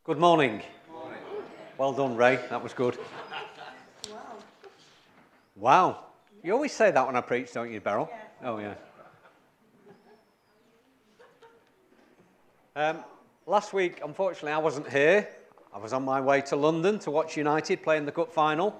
Good morning. Morning. Well done, Ray. That was good. Wow. You always say that when I preach, don't you, Beryl? Yeah. Oh, yeah. Last week, unfortunately, I wasn't here. I was on my way to London to watch United play in the cup final.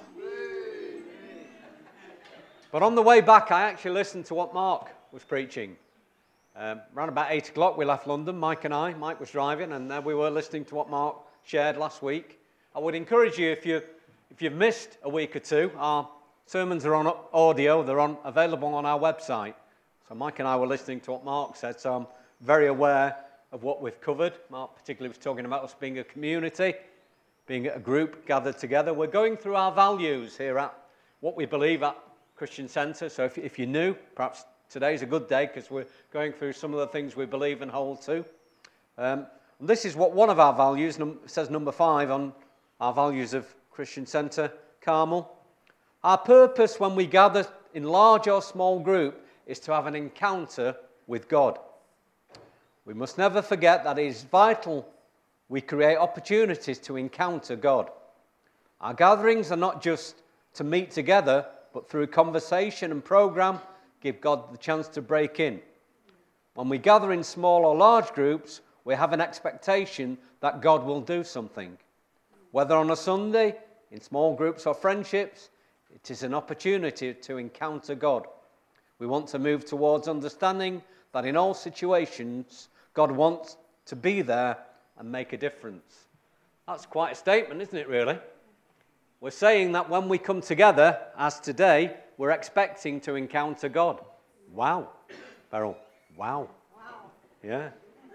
But on the way back, I actually listened to what Mark was preaching. Around about 8 o'clock, we left London, Mike and I. Mike was driving, and there we were listening to what Mark shared last week. I would encourage you, if you've missed a week or two, our sermons are on audio. They're available on our website. So Mike and I were listening to what Mark said, so I'm very aware of what we've covered. Mark particularly was talking about us being a community, being a group gathered together. We're going through our values here at what we believe at Christian Centre. So if you're new, perhaps today's a good day because we're going through some of the things we believe and hold to. This is what one of our values says, number 5 on our values of Christian Centre, Carmel. Our purpose when we gather in large or small group is to have an encounter with God. We must never forget that it is vital we create opportunities to encounter God. Our gatherings are not just to meet together, but through conversation and program, give God the chance to break in. When we gather in small or large groups, we have an expectation that God will do something. Whether on a Sunday, in small groups or friendships, it is an opportunity to encounter God. We want to move towards understanding that in all situations, God wants to be there and make a difference. That's quite a statement, isn't it, really? We're saying that when we come together, as today, we're expecting to encounter God. Wow. Beryl, wow. Yeah.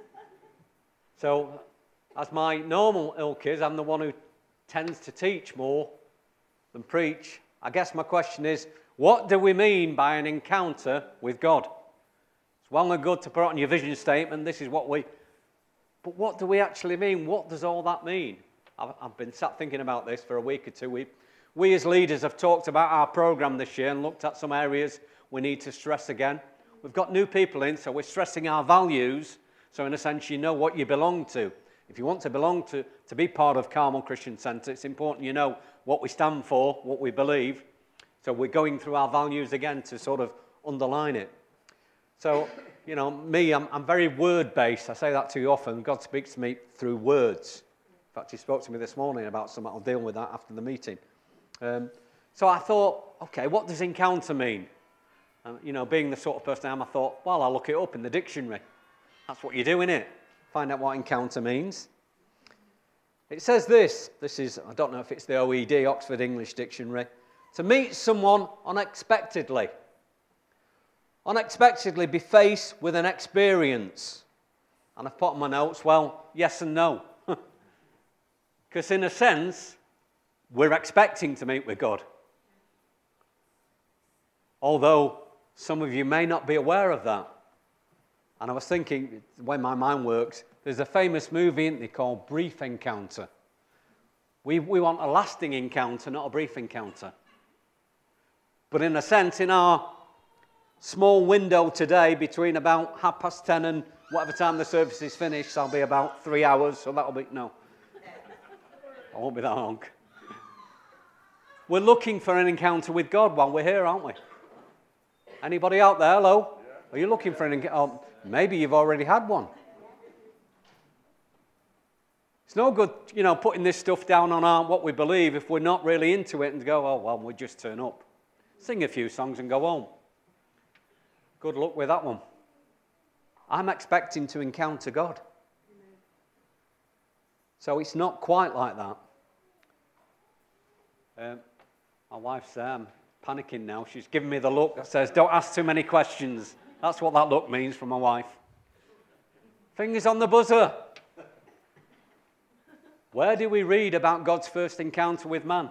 So, as my normal ilk is, I'm the one who tends to teach more than preach. I guess my question is, what do we mean by an encounter with God? It's well and good to put on your vision statement, this is what we... But what do we actually mean? What does all that mean? I've been sat thinking about this for a week or two. We as leaders have talked about our programme this year and looked at some areas we need to stress again. We've got new people in, so we're stressing our values. So in a sense, you know what you belong to. If you want to belong to be part of Carmel Christian Centre, it's important you know what we stand for, what we believe. So we're going through our values again to sort of underline it. So, you know, me, I'm very word-based. I say that too often. God speaks to me through words. In fact, he spoke to me this morning about something. I'll deal with that after the meeting. So I thought, okay, what does encounter mean? You know, being the sort of person I am, I thought, well, I'll look it up in the dictionary. That's what you do, innit? Find out what encounter means. It says this is, I don't know if it's the OED, Oxford English Dictionary, to meet someone unexpectedly. Unexpectedly be faced with an experience. And I've put on my notes, well, yes and no. Because in a sense, we're expecting to meet with God. Although some of you may not be aware of that. And I was thinking, the way my mind works, there's a famous movie, isn't there, called Brief Encounter. We want a lasting encounter, not a brief encounter. But in a sense, in our small window today, between about 10:30 and whatever time the service is finished, I'll be about 3 hours, so that'll be, no. I won't be that long. We're looking for an encounter with God while we're here, aren't we? Anybody out there? Hello? Are you looking for an encounter? Oh, maybe you've already had one. It's no good, you know, putting this stuff down on what we believe if we're not really into it and go, oh, well, we'll just turn up. Sing a few songs and go home. Good luck with that one. I'm expecting to encounter God. So it's not quite like that. My wife's panicking now. She's giving me the look that says, don't ask too many questions. That's what that look means from my wife. Fingers on the buzzer. Where do we read about God's first encounter with man?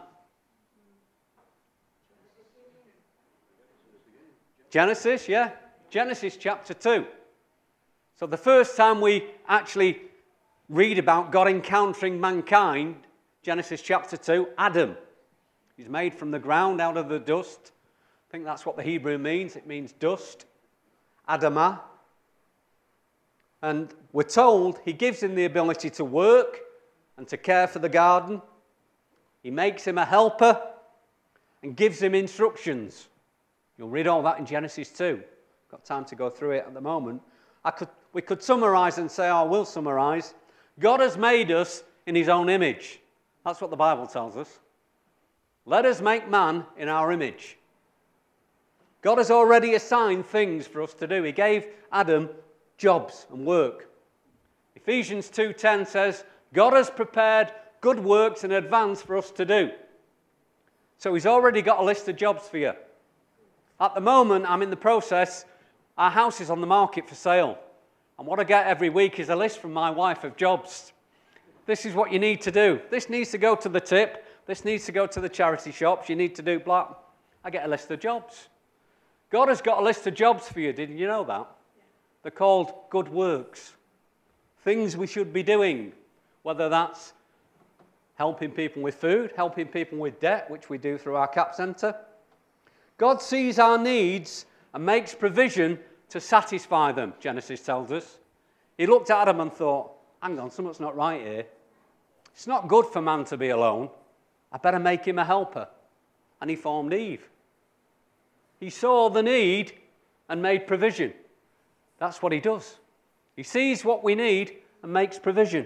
Genesis, yeah. Genesis chapter 2. So the first time we actually read about God encountering mankind, Genesis chapter 2, Adam. He's made from the ground out of the dust. I think that's what the Hebrew means. It means dust. Adamah. And we're told he gives him the ability to work and to care for the garden. He makes him a helper and gives him instructions. You'll read all that in Genesis 2. Got time to go through it at the moment. We could summarize and say, I will summarize. God has made us in his own image. That's what the Bible tells us. Let us make man in our image. God has already assigned things for us to do. He gave Adam jobs and work. Ephesians 2:10 says, God has prepared good works in advance for us to do. So he's already got a list of jobs for you. At the moment, I'm in the process. Our house is on the market for sale. And what I get every week is a list from my wife of jobs. This is what you need to do. This needs to go to the tip. This needs to go to the charity shops. You need to do blah. I get a list of jobs. God has got a list of jobs for you. Didn't you know that? They're called good works. Things we should be doing. Whether that's helping people with food, helping people with debt, which we do through our CAP Centre. God sees our needs and makes provision to satisfy them, Genesis tells us. He looked at Adam and thought, hang on, something's not right here. It's not good for man to be alone. I better make him a helper. And he formed Eve. He saw the need and made provision. That's what he does. He sees what we need and makes provision.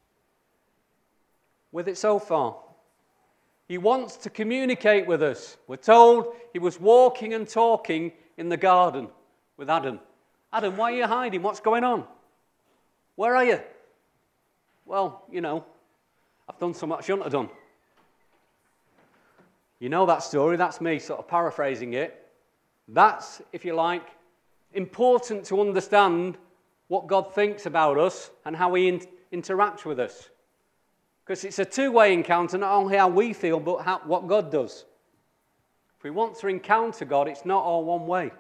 With it so far. He wants to communicate with us. We're told he was walking and talking in the garden with Adam. Adam, why are you hiding? What's going on? Where are you? Well, I've done so much I shouldn't have done. You know that story. That's me sort of paraphrasing it. That's, if you like, important to understand what God thinks about us and how he interacts with us. Because it's a two-way encounter, not only how we feel, but what God does. If we want to encounter God, it's not all one way.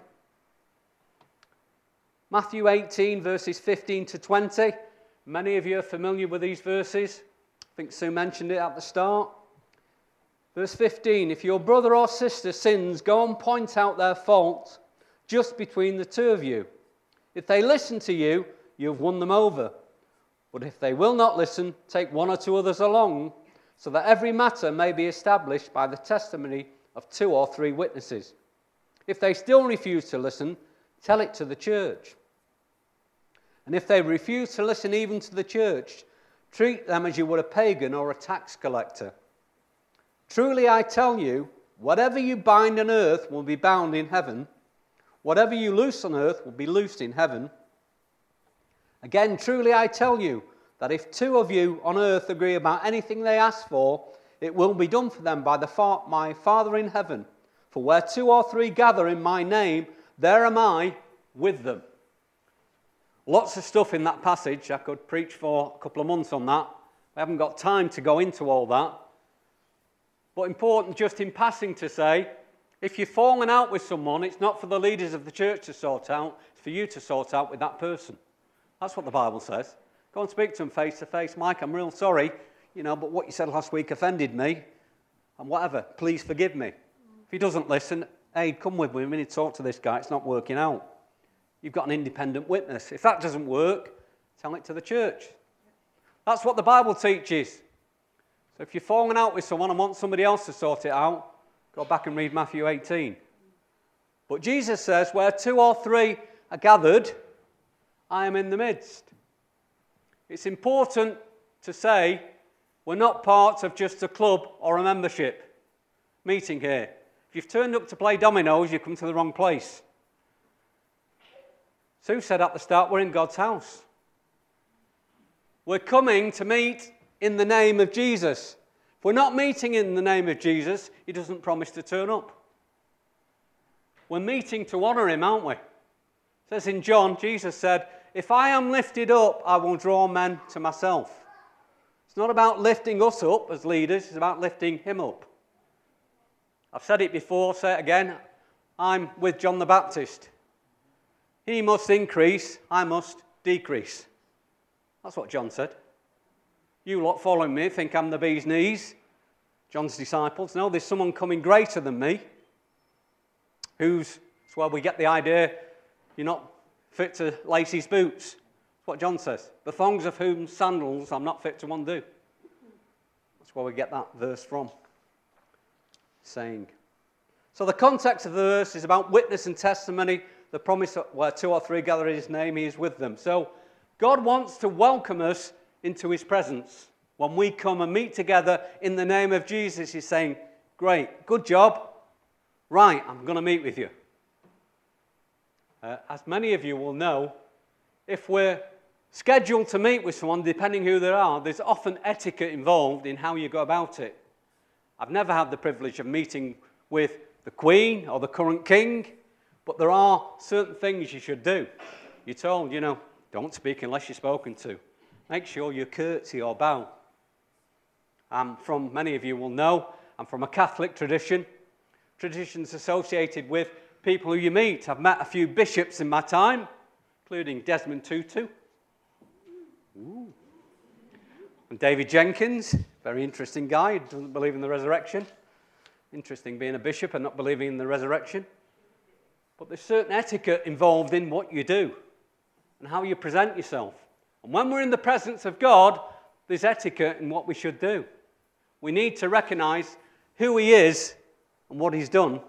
Matthew 18, verses 15 to 20. Many of you are familiar with these verses. I think Sue mentioned it at the start. Verse 15, if your brother or sister sins, go and point out their fault just between the two of you. If they listen to you, you have won them over. But if they will not listen, take one or two others along, so that every matter may be established by the testimony of 2 or 3 witnesses. If they still refuse to listen, tell it to the church. And if they refuse to listen even to the church, treat them as you would a pagan or a tax collector. Truly I tell you, whatever you bind on earth will be bound in heaven. Whatever you loose on earth will be loosed in heaven. Again, truly I tell you that if 2 of you on earth agree about anything they ask for, it will be done for them by my Father in heaven. For where 2 or 3 gather in my name, there am I with them. Lots of stuff in that passage. I could preach for a couple of months on that. I haven't got time to go into all that. But important just in passing to say, if you're falling out with someone, it's not for the leaders of the church to sort out, it's for you to sort out with that person. That's what the Bible says. Go and speak to him face to face. Mike, I'm real sorry, but what you said last week offended me, and whatever, please forgive me. If he doesn't listen, hey, come with me, we need to talk to this guy, it's not working out. You've got an independent witness. If that doesn't work, tell it to the church. That's what the Bible teaches. So if you're falling out with someone and want somebody else to sort it out, go back and read Matthew 18. But Jesus says, where 2 or 3 are gathered, I am in the midst. It's important to say we're not part of just a club or a membership meeting here. If you've turned up to play dominoes, you've come to the wrong place. Sue said at the start, we're in God's house. We're coming to meet in the name of Jesus. If we're not meeting in the name of Jesus, he doesn't promise to turn up. We're meeting to honour him, aren't we? It says in John, Jesus said, if I am lifted up, I will draw men to myself. It's not about lifting us up as leaders, it's about lifting him up. I've said it before, say it again. I'm with John the Baptist. He must increase, I must decrease. That's what John said. You lot following me think I'm the bee's knees. John's disciples. No, there's someone coming greater than me. That's where we get the idea you're not fit to lace his boots. That's what John says. The thongs of whom sandals I'm not fit to undo. That's where we get that verse from. Saying. So the context of the verse is about witness and testimony, the promise that where 2 or 3 gather in his name, he is with them. So God wants to welcome us into his presence. When we come and meet together in the name of Jesus, he's saying, great, good job. Right, I'm going to meet with you. As many of you will know, if we're scheduled to meet with someone, depending who they are, there's often etiquette involved in how you go about it. I've never had the privilege of meeting with the Queen or the current King, but there are certain things you should do. You're told, don't speak unless you're spoken to. Make sure you curtsy or bow. From many of you will know, I'm from a Catholic tradition. Traditions associated with people who you meet. I've met a few bishops in my time, including Desmond Tutu. Ooh. And David Jenkins, very interesting guy, doesn't believe in the resurrection. Interesting being a bishop and not believing in the resurrection. But there's certain etiquette involved in what you do and how you present yourself. And when we're in the presence of God, there's etiquette in what we should do. We need to recognize who he is and what he's done.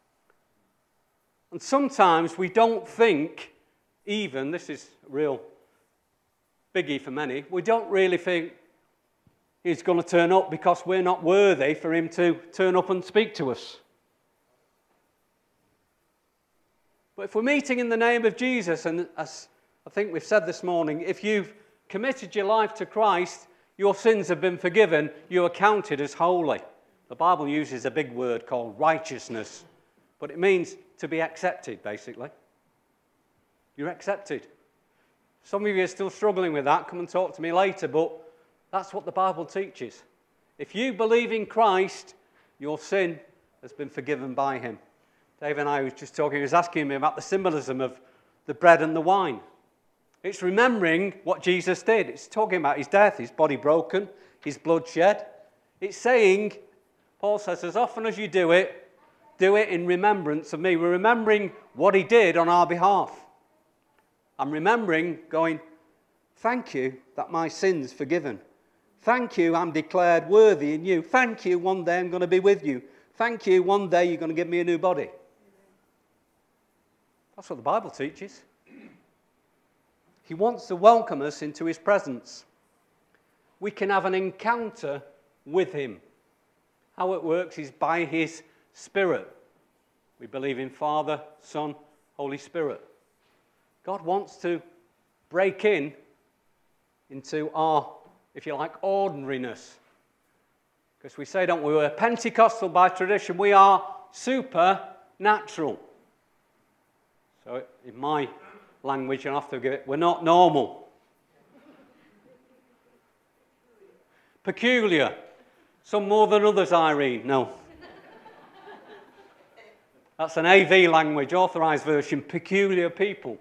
And sometimes we don't think, even, this is a real biggie for many, we don't really think he's going to turn up because we're not worthy for him to turn up and speak to us. But if we're meeting in the name of Jesus, and as I think we've said this morning, if you've committed your life to Christ, your sins have been forgiven, you are counted as holy. The Bible uses a big word called righteousness, but it means to be accepted, basically. You're accepted. Some of you are still struggling with that. Come and talk to me later, but that's what the Bible teaches. If you believe in Christ, your sin has been forgiven by him. Dave and I was just talking, he was asking me about the symbolism of the bread and the wine. It's remembering what Jesus did. It's talking about his death, his body broken, his blood shed. It's saying, Paul says, as often as you do it in remembrance of me. We're remembering what he did on our behalf. I'm remembering going, thank you that my sin's forgiven. Thank you, I'm declared worthy in you. Thank you, one day I'm going to be with you. Thank you, one day you're going to give me a new body. That's what the Bible teaches. He wants to welcome us into his presence. We can have an encounter with him. How it works is by his Spirit. We believe in Father, Son, Holy Spirit. God wants to break into our, if you like, ordinariness. Because we say, don't we, we're Pentecostal by tradition. We are supernatural. So in my language, I have to give it, we're not normal. Peculiar. Some more than others, Irene. No. That's an AV language, authorized version, peculiar people.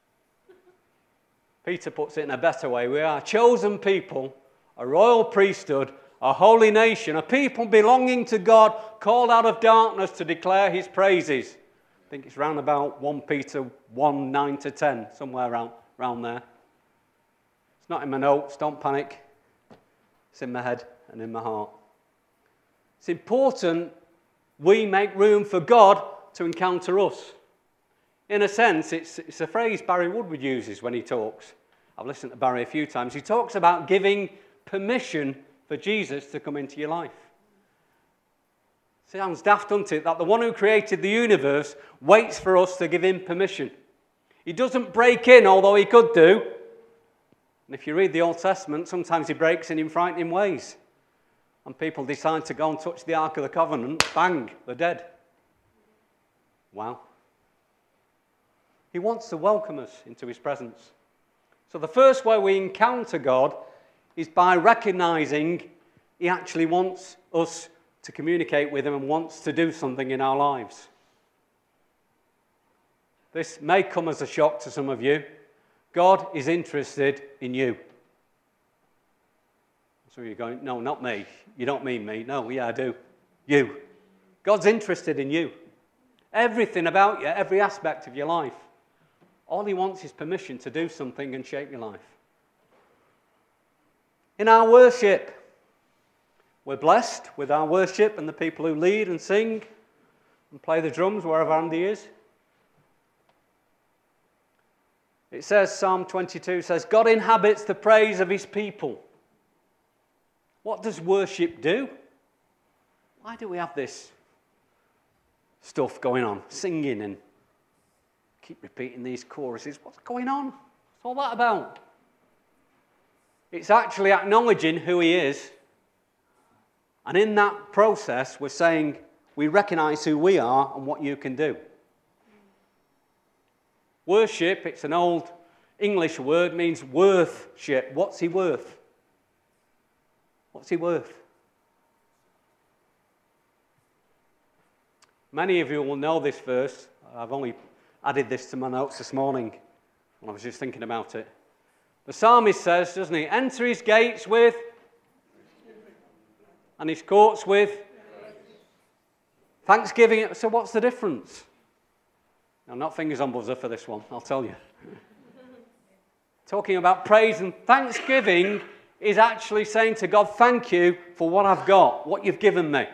Peter puts it in a better way. We are a chosen people, a royal priesthood, a holy nation, a people belonging to God, called out of darkness to declare his praises. I think it's round about 1 Peter 1, 9 to 10, somewhere around there. It's not in my notes, don't panic. It's in my head and in my heart. It's important we make room for God to encounter us. In a sense, it's a phrase Barry Woodward uses when he talks. I've listened to Barry a few times. He talks about giving permission for Jesus to come into your life. Sounds daft, doesn't it? That the one who created the universe waits for us to give him permission. He doesn't break in, although he could do. And if you read the Old Testament, sometimes he breaks in frightening ways. And people decide to go and touch the Ark of the Covenant, bang, they're dead. Wow. He wants to welcome us into his presence. So the first way we encounter God is by recognizing he actually wants us to communicate with him and wants to do something in our lives. This may come as a shock to some of you. God is interested in you. So you're going, no, not me. You don't mean me. No, yeah, I do. You. God's interested in you. Everything about you, every aspect of your life. All he wants is permission to do something and shape your life. In our worship, We're blessed with our worship and the people who lead and sing and play the drums wherever Andy is. It says, Psalm 22 says, God inhabits the praise of his people. What does worship do? Why do we have this stuff going on, singing and keep repeating these choruses? What's going on? What's all that about? It's actually acknowledging who he is. And in that process, we're saying we recognize who we are and what you can do. Worship, it's an old English word, means worthship. What's he worth? What's he worth? Many of you will know this verse. I've only added this to my notes this morning when I was just thinking about it. The psalmist says, doesn't he, enter his gates with and his courts with thanksgiving. So what's the difference? Now, not fingers on buzzer for this one, I'll tell you. Talking about praise and thanksgiving is actually saying to God, thank you for what I've got, what you've given me.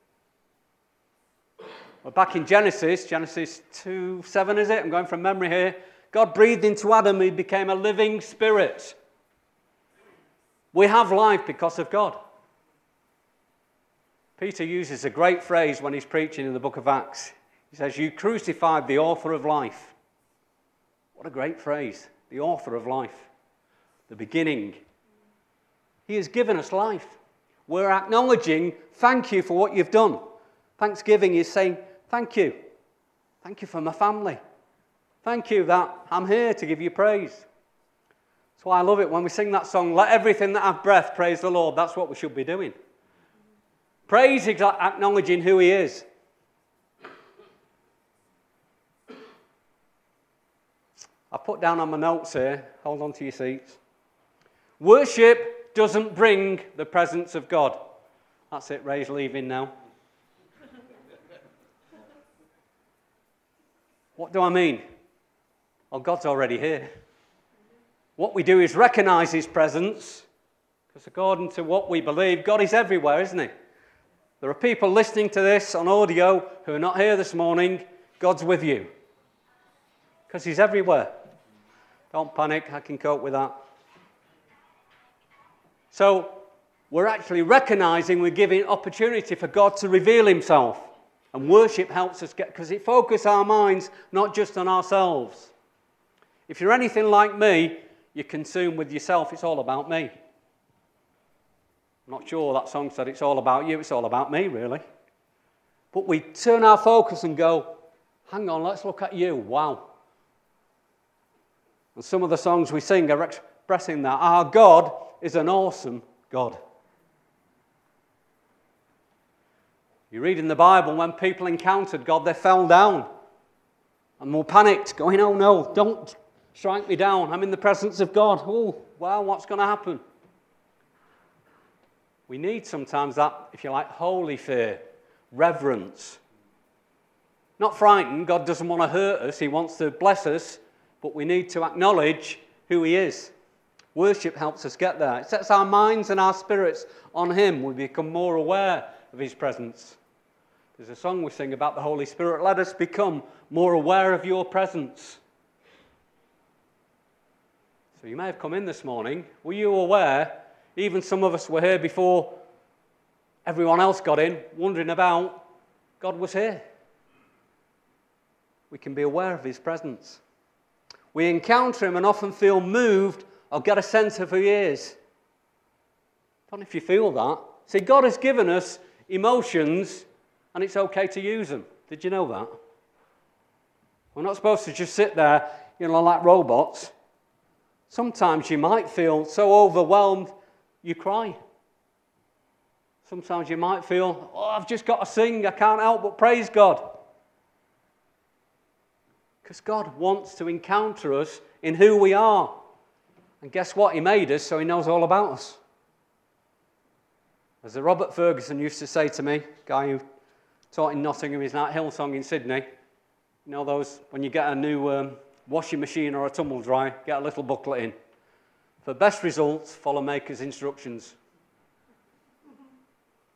Well, back in Genesis 2:7, is it? I'm going from memory here. God breathed into Adam, he became a living spirit. We have life because of God. Peter uses a great phrase when he's preaching in the book of Acts. He says, you crucified the author of life. What a great phrase. The author of life. The beginning. He has given us life. We're acknowledging, thank you for what you've done. Thanksgiving is saying, thank you. Thank you for my family. Thank you that I'm here to give you praise. That's why I love it when we sing that song, let everything that have breath praise the Lord. That's what we should be doing. Praise is acknowledging who he is. I put down on my notes here, hold on to your seats. Worship doesn't bring the presence of God. That's it, Ray's leaving now. What do I mean? Well, God's already here. What we do is recognize his presence, because according to what we believe, God is everywhere, isn't he? There are people listening to this on audio who are not here this morning. God's with you, because he's everywhere. Don't panic, I can cope with that. So, we're actually recognizing we're giving opportunity for God to reveal himself. And worship helps us get, because it focuses our minds not just on ourselves. If you're anything like me, you're consumed with yourself. It's all about me. I'm not sure that song said it's all about you. It's all about me, really. But we turn our focus and go, hang on, let's look at you. Wow. And some of the songs we sing are expressing that. Our God is an awesome God. You read in the Bible, when people encountered God, they fell down and were panicked, going, oh no, don't strike me down. I'm in the presence of God. Oh, wow, what's going to happen? We need sometimes that, if you like, holy fear, reverence. Not frightened. God doesn't want to hurt us. He wants to bless us, but we need to acknowledge who he is. Worship helps us get there. It sets our minds and our spirits on him. We become more aware of his presence. There's a song we sing about the Holy Spirit. Let us become more aware of your presence. So you may have come in this morning. Were you aware? Even some of us were here before everyone else got in, wondering about God was here. We can be aware of his presence. We encounter him and often feel moved or get a sense of who he is. I don't know if you feel that. See, God has given us emotions and it's okay to use them. Did you know that? We're not supposed to just sit there, like robots. Sometimes you might feel so overwhelmed you cry. Sometimes you might feel, I've just got to sing, I can't help but praise God. Because God wants to encounter us in who we are. And guess what? He made us, so he knows all about us. As Robert Ferguson used to say to me, guy who taught in Nottingham, he's now at Hillsong in Sydney. You know those, when you get a new washing machine or a tumble dryer, get a little booklet in. For best results, follow maker's instructions.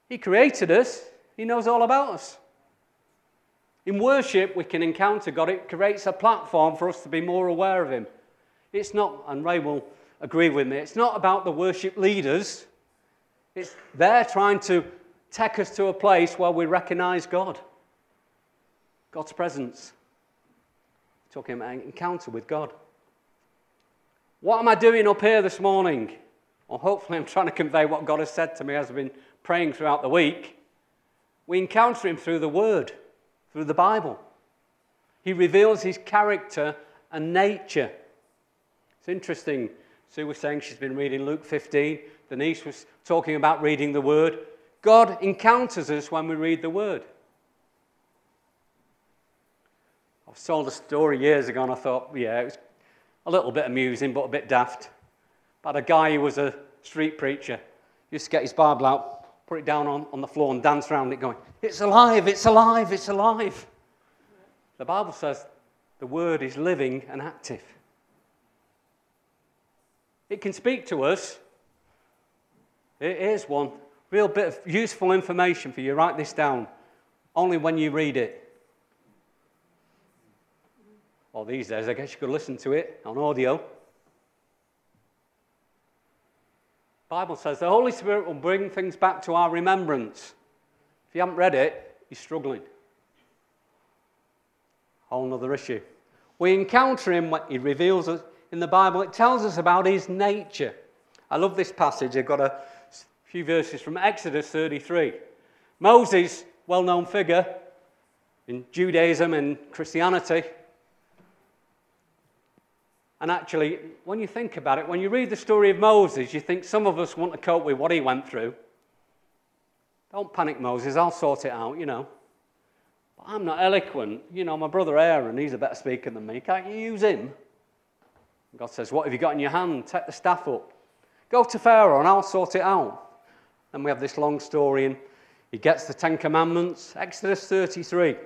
He created us. He knows all about us. In worship, we can encounter God. It creates a platform for us to be more aware of him. It's not, and Ray will agree with me, it's not about the worship leaders. They're trying to take us to a place where we recognize God. God's presence. Talking about an encounter with God. What am I doing up here this morning? Well, hopefully I'm trying to convey what God has said to me as I've been praying throughout the week. We encounter him through the Word, through the Bible. He reveals his character and nature. It's interesting. Sue was saying she's been reading Luke 15. Denise was talking about reading the Word. God encounters us when we read the Word. I was told a story years ago and I thought, yeah, it was a little bit amusing but a bit daft. About a guy who was a street preacher. He used to get his Bible out, put it down on the floor and dance around it going, it's alive, it's alive, it's alive. The Bible says the Word is living and active. It can speak to us. Here's one real bit of useful information for you. Write this down. Only when you read it. Well, these days, I guess you could listen to it on audio. The Bible says the Holy Spirit will bring things back to our remembrance. If you haven't read it, you're struggling. Whole other issue. We encounter him when he reveals us in the Bible. It tells us about his nature. I love this passage. I've got a few verses from Exodus 33. Moses, well-known figure in Judaism and Christianity. And actually, when you think about it, when you read the story of Moses, you think some of us want to cope with what he went through. Don't panic, Moses, I'll sort it out, But I'm not eloquent. My brother Aaron, he's a better speaker than me. Can't you use him? And God says, what have you got in your hand? Take the staff up. Go to Pharaoh and I'll sort it out. And we have this long story, and he gets the Ten Commandments. Exodus 33,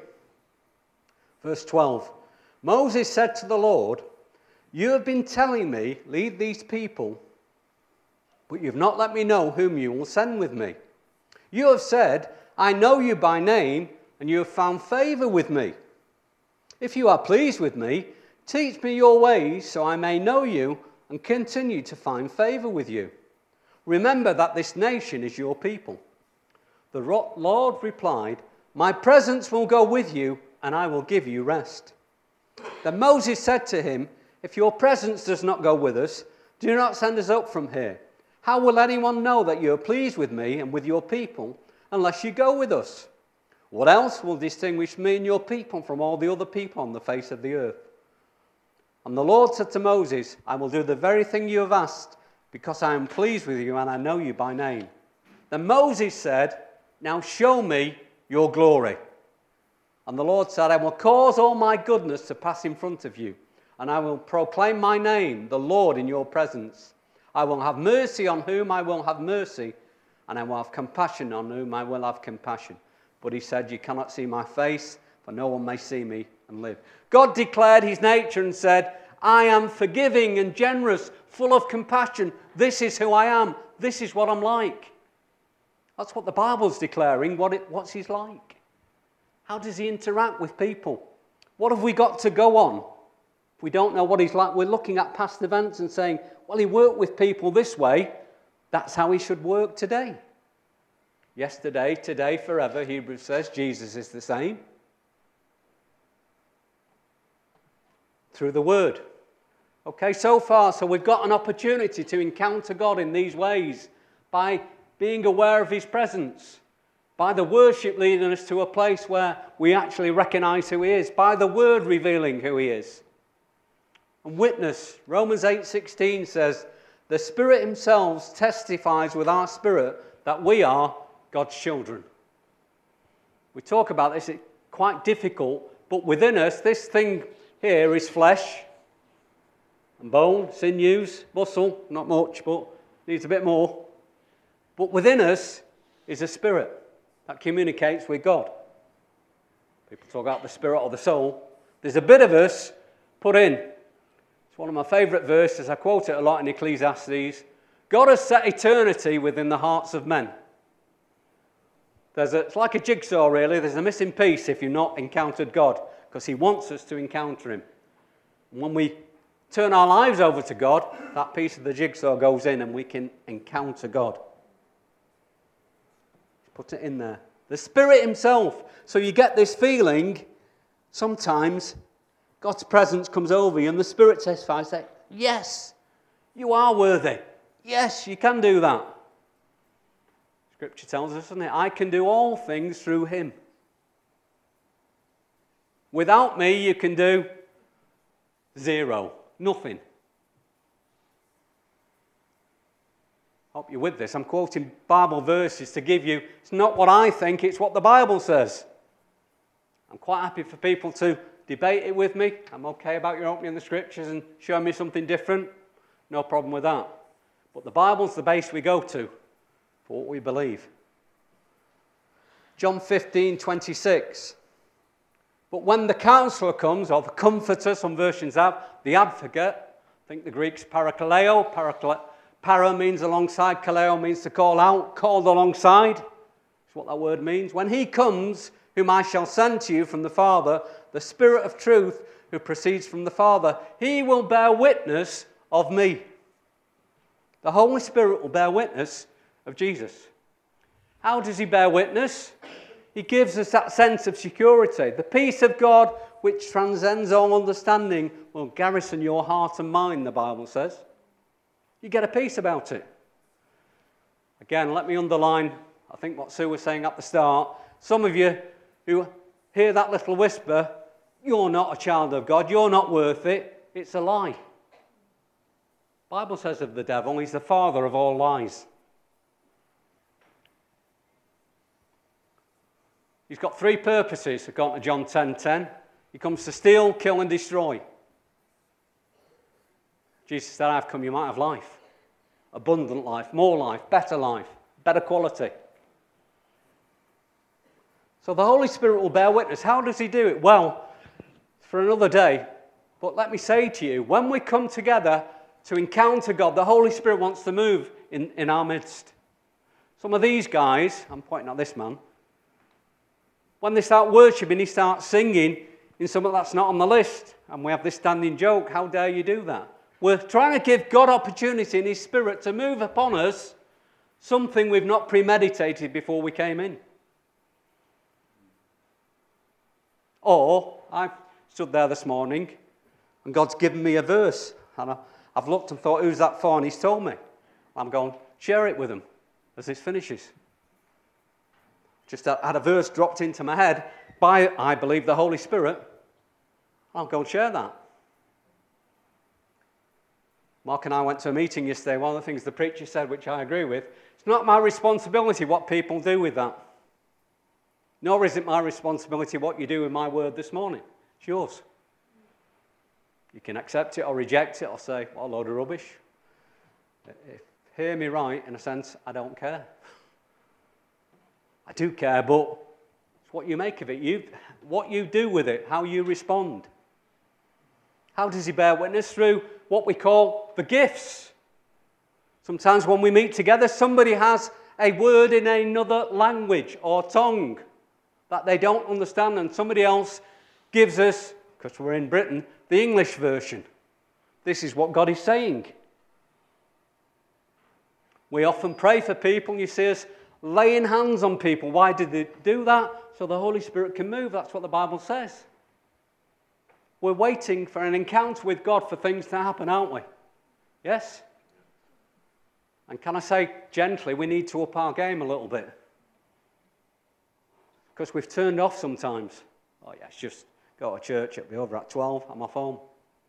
verse 12. Moses said to the Lord, you have been telling me, lead these people, but you've not let me know whom you will send with me. You have said, I know you by name, and you have found favor with me. If you are pleased with me, teach me your ways so I may know you and continue to find favor with you. Remember that this nation is your people. The Lord replied, my presence will go with you, and I will give you rest. Then Moses said to him, if your presence does not go with us, do not send us up from here. How will anyone know that you are pleased with me and with your people unless you go with us? What else will distinguish me and your people from all the other people on the face of the earth? And the Lord said to Moses, I will do the very thing you have asked, because I am pleased with you and I know you by name. Then Moses said, now show me your glory. And the Lord said, I will cause all my goodness to pass in front of you, and I will proclaim my name, the Lord, in your presence. I will have mercy on whom I will have mercy, and I will have compassion on whom I will have compassion. But he said, you cannot see my face, for no one may see me and live. God declared his nature and said, I am forgiving and generous, full of compassion. This is who I am. This is what I'm like. That's what the Bible's declaring, what's he's like. How does he interact with people? What have we got to go on? If we don't know what he's like, we're looking at past events and saying, well, he worked with people this way. That's how he should work today. Yesterday, today, forever, Hebrews says Jesus is the same. Through the Word. Okay, so far, so we've got an opportunity to encounter God in these ways by being aware of his presence, by the worship leading us to a place where we actually recognize who he is, by the Word revealing who he is. And witness, Romans 8:16 says, the Spirit himself testifies with our spirit that we are God's children. We talk about this, it's quite difficult, but within us, this thing here is flesh and bone, sinews, muscle, not much, but needs a bit more. But within us is a spirit that communicates with God. People talk about the spirit or the soul. There's a bit of us put in. It's one of my favourite verses. I quote it a lot in Ecclesiastes. God has set eternity within the hearts of men. It's like a jigsaw, really. There's a missing piece if you've not encountered God, because he wants us to encounter him. And when we turn our lives over to God, that piece of the jigsaw goes in and we can encounter God. Put it in there. The Spirit himself. So you get this feeling, sometimes God's presence comes over you and the Spirit testifies, say, yes, you are worthy. Yes, you can do that. Scripture tells us, doesn't it? I can do all things through him. Without me, you can do zero. Nothing. Hope you're with this. I'm quoting Bible verses to give you, it's not what I think, it's what the Bible says. I'm quite happy for people to debate it with me. I'm okay about you opening the Scriptures and showing me something different. No problem with that. But the Bible's the base we go to for what we believe. John 15:26. But when the counselor comes, or the comforter, some versions have, the advocate, I think the Greek's parakaleo, para means alongside, kaleo means to call out, called alongside. That's what that word means. When he comes, whom I shall send to you from the Father, the Spirit of truth who proceeds from the Father, he will bear witness of me. The Holy Spirit will bear witness of Jesus. How does he bear witness? He gives us that sense of security. The peace of God, which transcends all understanding, will garrison your heart and mind, the Bible says. You get a peace about it. Again, let me underline, I think what Sue was saying at the start. Some of you who hear that little whisper, you're not a child of God, you're not worth it. It's a lie. The Bible says of the devil, he's the father of all lies. He's got three purposes, according to John 10:10. He comes to steal, kill, and destroy. Jesus said, I've come you might have life. Abundant life, more life, better quality. So the Holy Spirit will bear witness. How does he do it? Well, for another day. But let me say to you, when we come together to encounter God, the Holy Spirit wants to move in our midst. Some of these guys, I'm pointing at this man, when they start worshiping, he starts singing in something that's not on the list. And we have this standing joke, how dare you do that? We're trying to give God opportunity in his Spirit to move upon us something we've not premeditated before we came in. Or, I stood there this morning and God's given me a verse. And I've looked and thought, who's that for? And he's told me. I'm going, share it with him as this finishes. Just had a verse dropped into my head by, I believe, the Holy Spirit. I'll go and share that. Mark and I went to a meeting yesterday. One of the things the preacher said, which I agree with, it's not my responsibility what people do with that. Nor is it my responsibility what you do with my word this morning. It's yours. You can accept it or reject it or say, what a load of rubbish. Hear me right, in a sense, I don't care. I do care, but it's what you make of it. What you do with it, how you respond. How does he bear witness? Through what we call the gifts. Sometimes when we meet together, somebody has a word in another language or tongue that they don't understand, and somebody else gives us, because we're in Britain, the English version. This is what God is saying. We often pray for people, and you see us laying hands on people. Why did they do that? So the Holy Spirit can move. That's what the Bible says. We're waiting for an encounter with God for things to happen, aren't we? Yes? And can I say gently, we need to up our game a little bit. Because we've turned off sometimes. Oh yeah, it's just go to church, it'll be over at 12, I'm off home.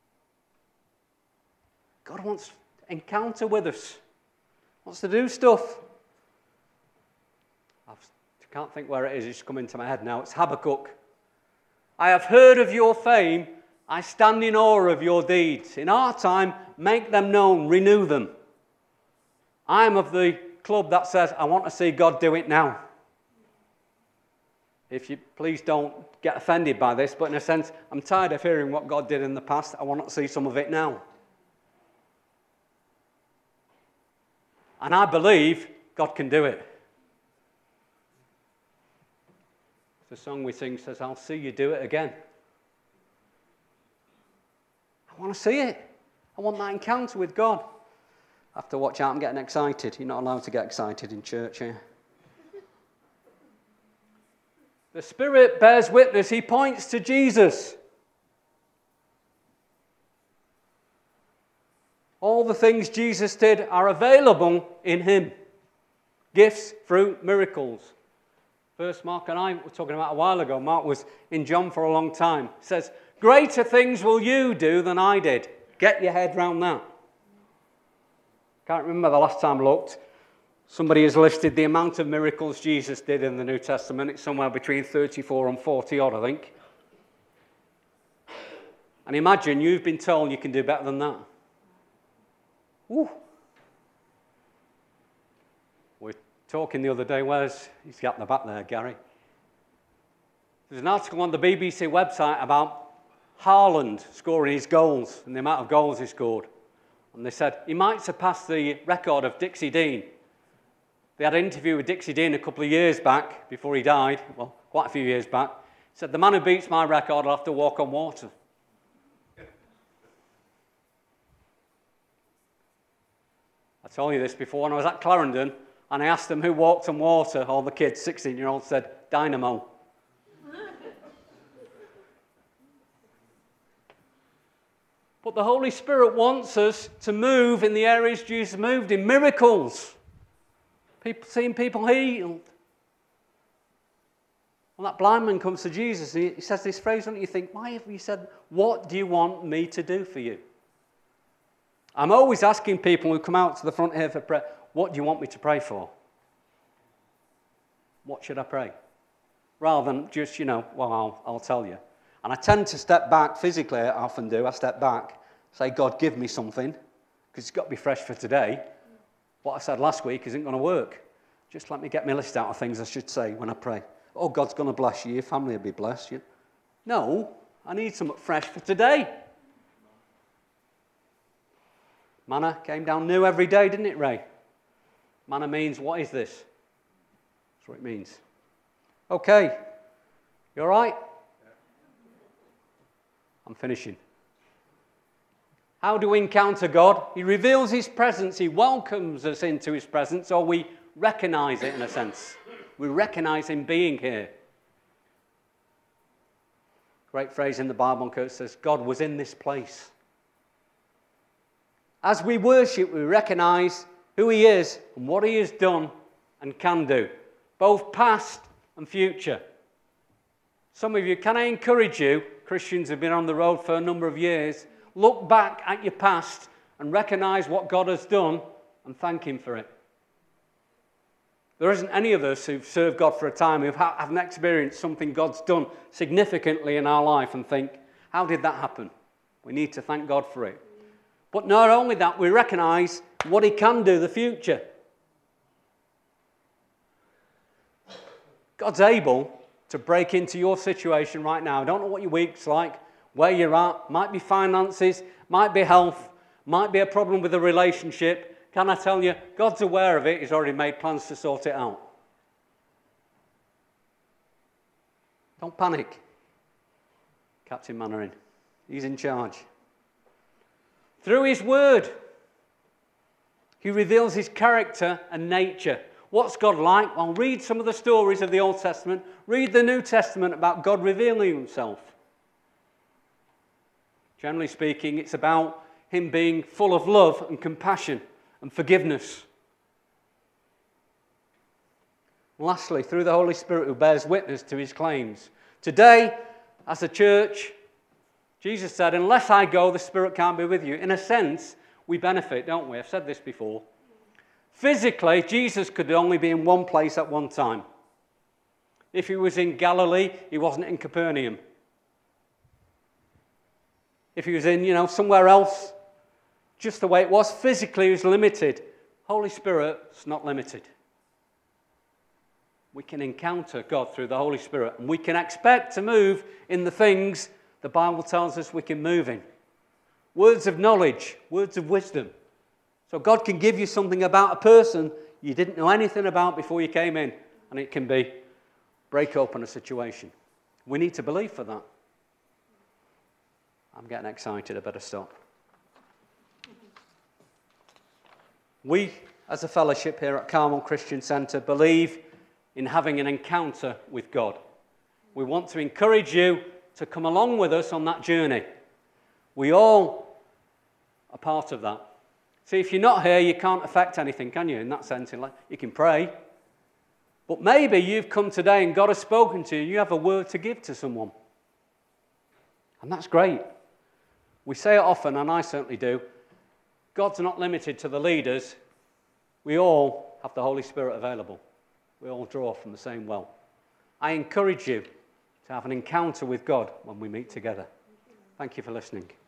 God wants to encounter with us. Wants to do stuff. I can't think where it is, it's come into my head now. It's Habakkuk. I have heard of your fame, I stand in awe of your deeds. In our time, make them known, renew them. I am of the club that says, I want to see God do it now. If you please don't get offended by this, but in a sense, I'm tired of hearing what God did in the past. I want to see some of it now. And I believe God can do it. The song we sing says, I'll see you do it again. I want to see it. I want that encounter with God. I have to watch out, I'm getting excited. You're not allowed to get excited in church here. The Spirit bears witness. He points to Jesus. All the things Jesus did are available in him. Gifts, fruit, miracles. First, Mark and I were talking about a while ago. Mark was in John for a long time. He says, greater things will you do than I did. Get your head round that. Can't remember the last time I looked. Somebody has listed the amount of miracles Jesus did in the New Testament. It's somewhere between 34 and 40 odd, I think. And imagine you've been told you can do better than that. Ooh. We're talking the other day, he's got in the back there, Gary. There's an article on the BBC website about Haaland scoring his goals and the amount of goals he scored. And they said he might surpass the record of Dixie Dean. They had an interview with Dixie Dean a couple of years back before he died, well, quite a few years back. He said, the man who beats my record will have to walk on water. I told you this before when I was at Clarendon, and I asked them who walked on water. All the kids, 16-year-olds, said, Dynamo. But the Holy Spirit wants us to move in the areas Jesus moved in, miracles. Seeing people healed. When that blind man comes to Jesus, he says this phrase, don't you think, why have you said, what do you want me to do for you? I'm always asking people who come out to the front here for prayer, what do you want me to pray for? What should I pray? Rather than just, well, I'll tell you. And I tend to step back physically, I often do. I step back, say, God, give me something, because it's got to be fresh for today. What I said last week isn't going to work. Just let me get my list out of things I should say when I pray. Oh, God's going to bless you. Your family will be blessed. No, I need something fresh for today. Manna came down new every day, didn't it, Ray? Manna means, what is this? That's what it means. Okay. You all right? I'm finishing. How do we encounter God? He reveals his presence. He welcomes us into his presence, or we recognize it in a sense. We recognize him being here. Great phrase in the Bible, it says, God was in this place. As we worship, we recognize who he is and what he has done and can do, both past and future. Some of you, can I encourage you, Christians who've been on the road for a number of years, look back at your past and recognize what God has done and thank him for it. There isn't any of us who've served God for a time who haven't experienced something God's done significantly in our life and think, how did that happen? We need to thank God for it. But not only that, we recognize what he can do in the future. God's able to break into your situation right now. I don't know what your week's like, where you're at. Might be finances, might be health, might be a problem with a relationship. Can I tell you, God's aware of it. He's already made plans to sort it out. Don't panic. Captain Mannering, he's in charge. Through his word, he reveals his character and nature. What's God like? Well, read some of the stories of the Old Testament. Read the New Testament about God revealing himself. Generally speaking, it's about him being full of love and compassion and forgiveness. Lastly, through the Holy Spirit who bears witness to his claims. Today, as a church, Jesus said, unless I go, the Spirit can't be with you. In a sense, we benefit, don't we? I've said this before. Physically, Jesus could only be in one place at one time. If he was in Galilee, he wasn't in Capernaum. If he was in, somewhere else, just the way it was, physically he was limited. Holy Spirit's not limited. We can encounter God through the Holy Spirit, and we can expect to move in the things the Bible tells us we can move in. Words of knowledge, words of wisdom. So God can give you something about a person you didn't know anything about before you came in, and it can be break open a situation. We need to believe for that. I'm getting excited, I better stop. We, as a fellowship here at Carmel Christian Centre, believe in having an encounter with God. We want to encourage you to come along with us on that journey. We all are part of that. See, if you're not here, you can't affect anything, can you? In that sense, you can pray. But maybe you've come today and God has spoken to you. You have a word to give to someone. And that's great. We say it often, and I certainly do. God's not limited to the leaders. We all have the Holy Spirit available. We all draw from the same well. I encourage you to have an encounter with God when we meet together. Thank you for listening.